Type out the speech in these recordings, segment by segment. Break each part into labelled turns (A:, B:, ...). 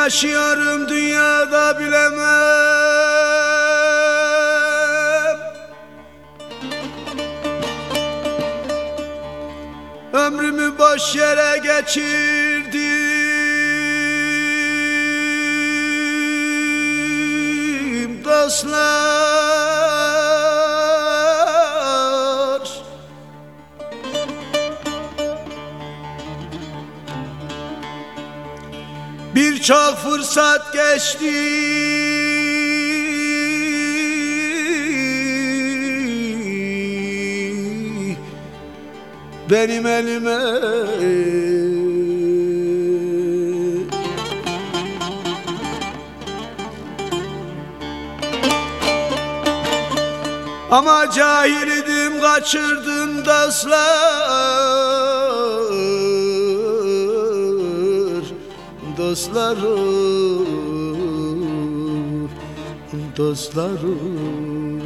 A: yaşıyorum dünyada bilemem. Ömrümü boş yere geçirdim dostlar. Birçok fırsat geçti benim elime. Ama cahil idim, kaçırdım dostlar. Dostlarım, dostlarım.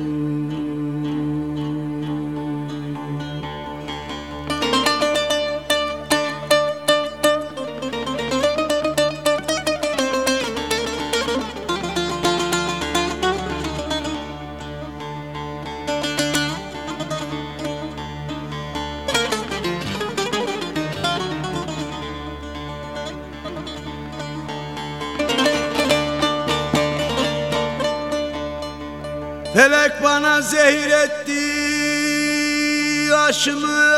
A: Felek bana zehir etti aşımı.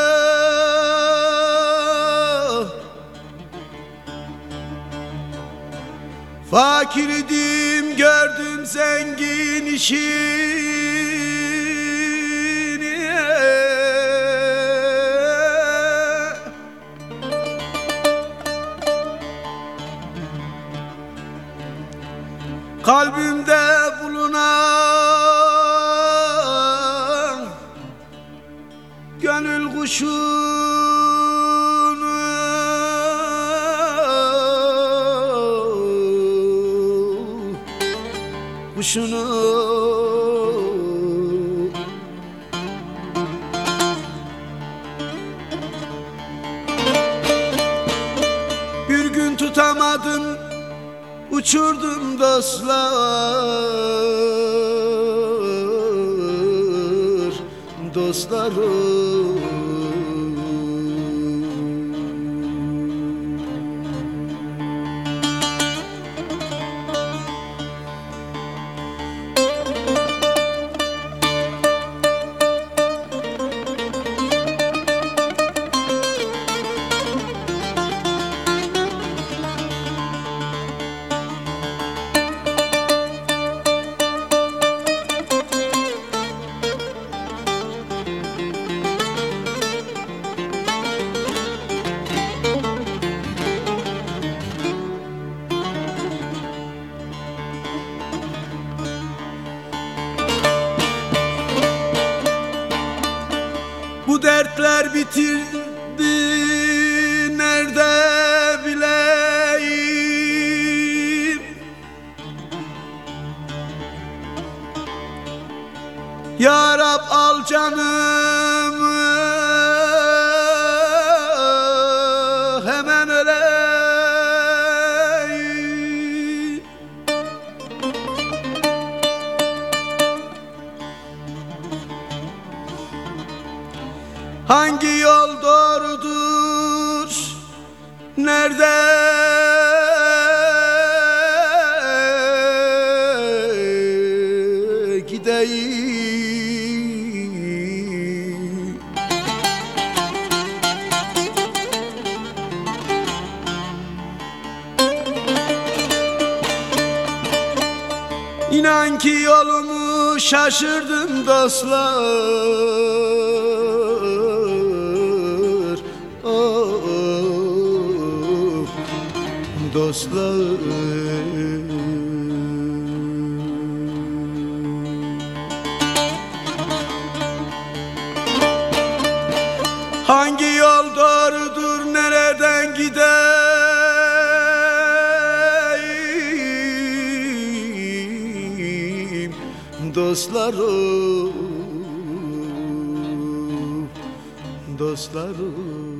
A: Fakir idim, gördüm zengin işini. Kalbimde bulunan gönül kuşunu bir gün tutamadım, uçurdum dostlar, dostlarım. Bu dertler bitirdi nerede bileyim. Ya Rab al canımı, hemen öleyim. Hangi yol doğrudur, nerede gideyim? İnan ki yolumu şaşırdım dostlar, dostlar. Hangi yol doğrudur, nereden gideyim? Dostlarım, dostlarım.